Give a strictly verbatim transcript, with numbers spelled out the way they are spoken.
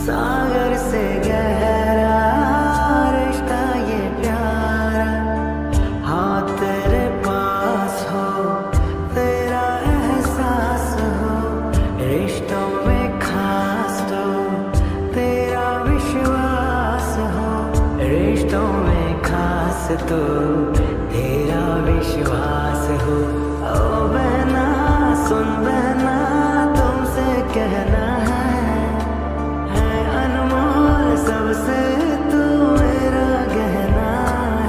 सागर से गहरा रिश्ता ये प्यारा। हाँ तेरे पास हो, तेरा एहसास हो, रिश्तों में खास तो तेरा विश्वास हो, रिश्तों में खास तो तेरा विश्वास हो। ओ बहना सुन बहना, तुमसे कहना